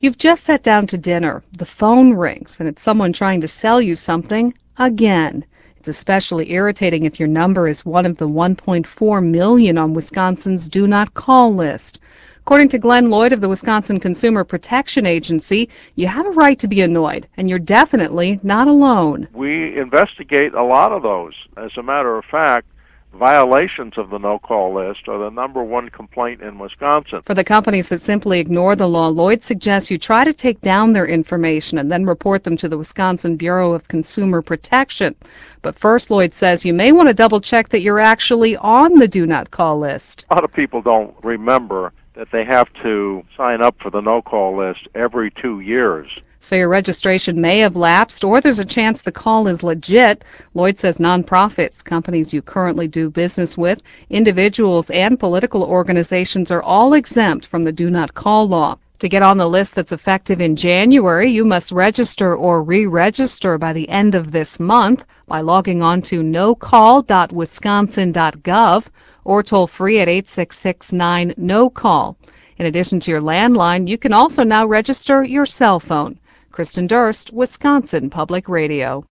You've just sat down to dinner, the phone rings, and it's someone trying to sell you something again. It's especially irritating if your number is one of the 1.4 million on Wisconsin's Do Not Call list. According to Glenn Lloyd of the Wisconsin Consumer Protection Agency, you have a right to be annoyed, and you're definitely not alone. We investigate a lot of those. As a matter of fact, violations of the no-call list are the number one complaint in Wisconsin. For the companies that simply ignore the law, Lloyd suggests you try to take down their information and then report them to the Wisconsin Bureau of Consumer Protection. But first, Lloyd says you may want to double-check that you're actually on the Do Not Call list. A lot of people don't remember that they have to sign up for the no-call list every 2 years. So your registration may have lapsed, or there's a chance the call is legit. Lloyd says nonprofits, companies you currently do business with, individuals, and political organizations are all exempt from the Do Not Call law. To get on the list that's effective in January, you must register or re-register by the end of this month by logging on to nocall.wisconsin.gov or toll free at 866-9-NO-CALL. In addition to your landline, you can also now register your cell phone. Kristen Durst, Wisconsin Public Radio.